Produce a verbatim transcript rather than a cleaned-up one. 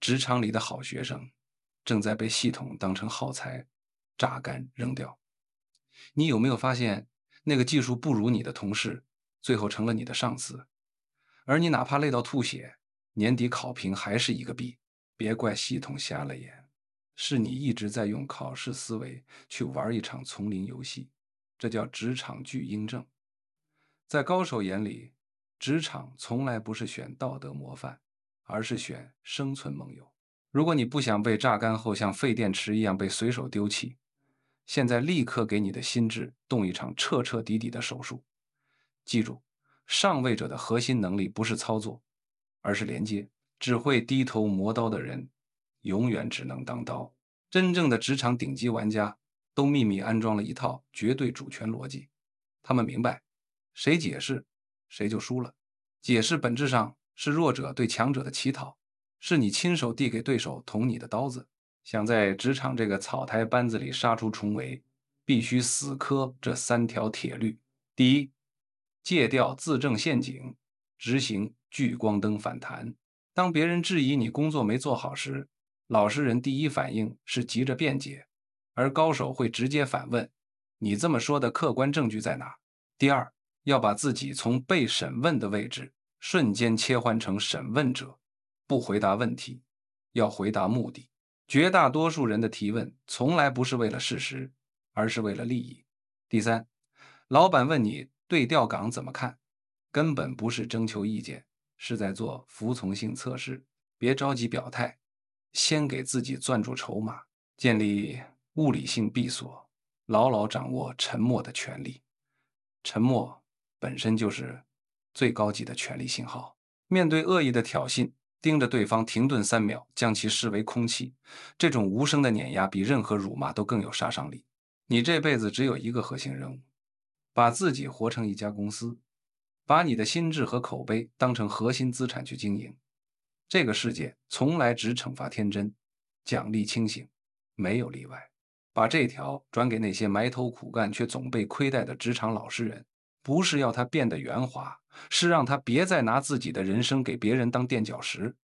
职场里的好学生正在被系统当成耗材榨干扔掉。你有没有发现，那个技术不如你的同事，最后成了你的上司，而你哪怕累到吐血，年底考评还是一个 B。别怪系统瞎了眼，是你一直在用考试思维去玩一场丛林游戏，这叫职场巨婴症。在高手眼里，职场从来不是选道德模范，而是选生存盟友。如果你不想被榨干后像废电池一样被随手丢弃，现在立刻给你的心智动一场彻彻底底的手术。记住，上位者的核心能力不是操作，而是连接。只会低头磨刀的人，永远只能当刀。真正的职场顶级玩家都秘密安装了一套绝对主权逻辑，他们明白，谁解释，谁就输了。解释本质上是弱者对强者的乞讨，是你亲手递给对手捅你的刀子。想在职场这个草台班子里杀出重围，必须死磕这三条铁律。第一，戒掉自证陷阱，执行聚光灯反弹。当别人质疑你工作没做好时，老实人第一反应是急着辩解，而高手会直接反问：你这么说的客观证据在哪？第二，要把自己从被审问的位置瞬间切换成审问者，不回答问题，要回答目的。绝大多数人的提问从来不是为了事实，而是为了利益。第三，老板问你对调岗怎么看，根本不是征求意见，是在做服从性测试。别着急表态，先给自己攥住筹码，建立物理性闭锁，牢牢掌握沉默的权利。沉默本身就是最高级的权力信号。面对恶意的挑衅，盯着对方停顿三秒，将其视为空气，这种无声的碾压比任何辱骂都更有杀伤力。你这辈子只有一个核心任务，把自己活成一家公司，把你的心智和口碑当成核心资产去经营。这个世界从来只惩罚天真，奖励清醒，没有例外。把这条转给那些埋头苦干却总被亏待的职场老实人，不是要他变得圆滑，是让他别再拿自己的人生给别人当垫脚石。